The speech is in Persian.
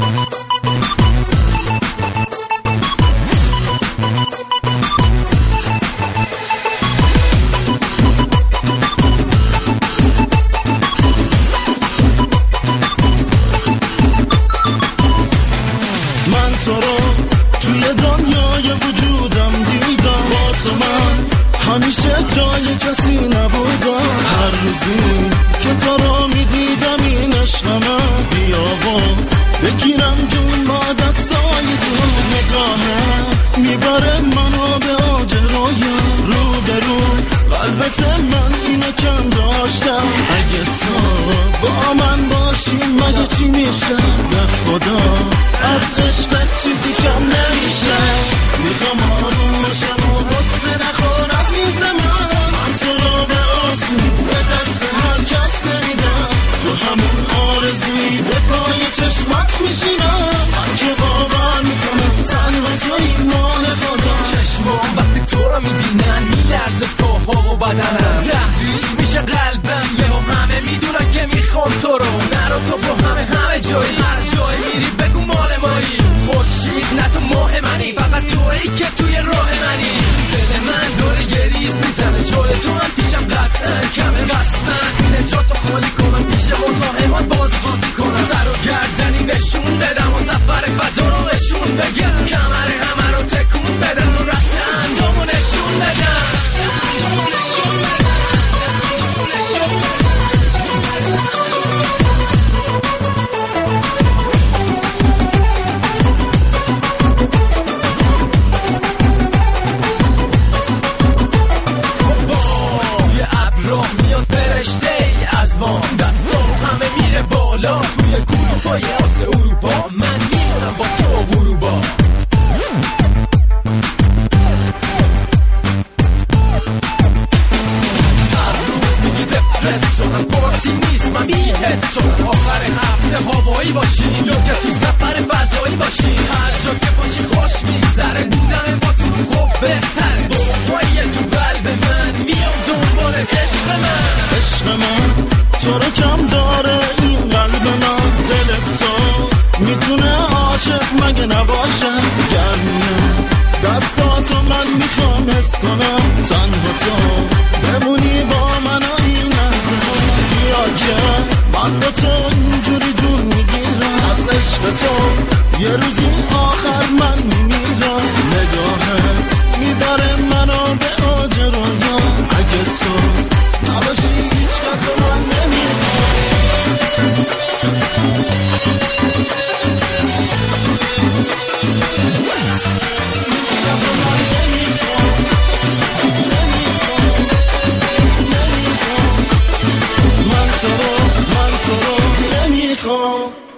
تو رو توی دنیای وجودم دیدم، با تو من همیشه جای کسی نبودم. هر روزی که تو رو میدیدم این عشق من، بیا با بگیرم جون با دستای تو. نگاهت میبره منو به آجرایم، رو به رو قلبت من اینو کم داشتم. اگه تو با من باشی مگه چی میشه؟ به خدا از عشقت چیزی کم نمیشه. میخوام آروم باشم و غصه نخور عزیز من تو رو به آسونی به دست هر کس نمیدم. تو همون آرزویی به پای چشمات میشینم. من که باور میکنم تنها توی مال خدا. چشمام وقتی تو رو میبینن میلرزه پاها و بدنم، تحریک میشه قلبم یهو همه میدونن که میخوام تو رو. نرو تو با همه جایی، هر جایی میری بگو مال مایی. خورشید نه تو ماه منی، فقط تویی که توی راه منی. دل من داره گریز میزنه، جای تو هم پیشم قطعا کمه. قصدن اینه جا تو خالی کنم، پیش مزاحمات باز قاطی کنم. سر و گردنی نشون بدم و سفر فضا رو بهشون بگم. کمر همه رو تکون بدن و رفت اندامو نشون بدم. دستام همه میره بالا، توی گروبای آسه اروپا من میمونم با تو غروبا. هر روز میگی دپرس شدم، پارتی نیست من بی‌حس شدم. آخر هفته هوایی باشی یا که تو سفر فضایی باشی، هر جا که باشی خوش میگذره. بودن با تو خوب بهتره، بابایی تو قلب من میام دنبالت عشق من. عشق من تو رو کم داره این قلب من، دل تو میتونه عاشق مگه نباشه؟ گرمه دستاتو من میخوام حس کنم، تنها تو بمونی با من این لحظه. بیا که من با تو اینجوری جون میگیرم، از عشق تو یه روزی آخر من میمیرم. نگاهت میبره منو به آجرایم، اگه تو نباشی هیچ کس رو من نمیخوام. من تو رو نمیخوام.